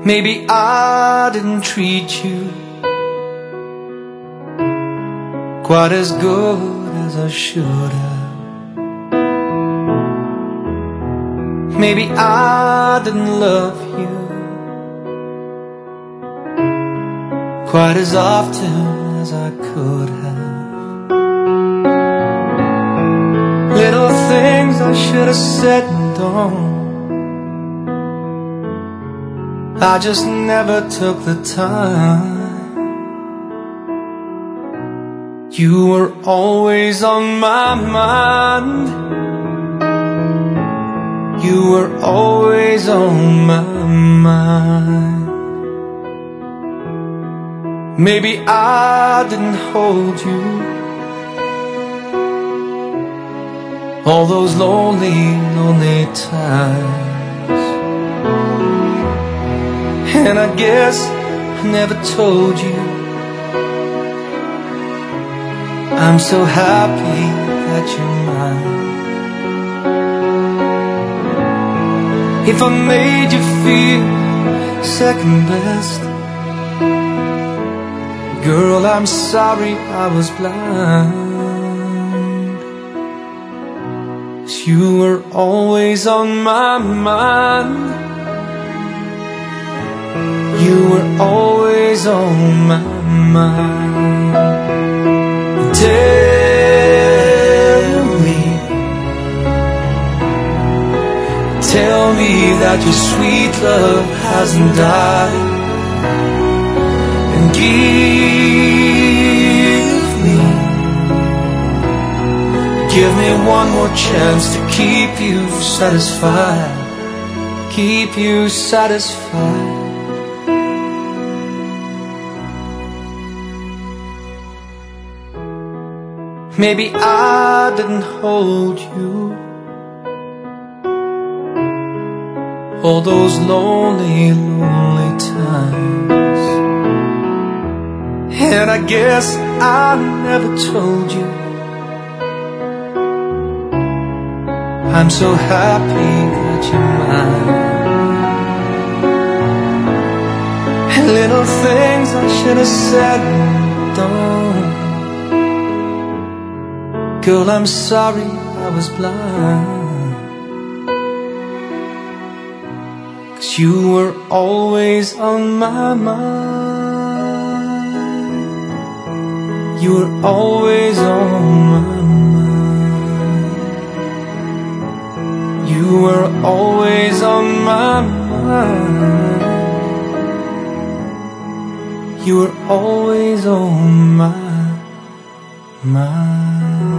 Maybe I didn't treat you quite as good as I should have. Maybe I didn't love you quite as often as I could have. Little things I should have said and done, I just never took the time. You were always on my mind. You were always on my mind. Maybe I didn't hold you all those lonely, lonely times. And I guess I never told you I'm so happy that you're mine. If I made you feel second best, girl, I'm sorry I was blind. 'Cause you were always on my mind. You were always on my mind. Tell me that your sweet love hasn't died. And give me one more chance to keep you satisfied. Keep you satisfied. Maybe I didn't hold you all those lonely, lonely times. And I guess I never told you I'm so happy that you're mine. And little things I should have said and done, girl, I'm sorry I was blind. 'Cause you were always on my mind. You were always on my mind. You were always on my mind. You were always on my mind.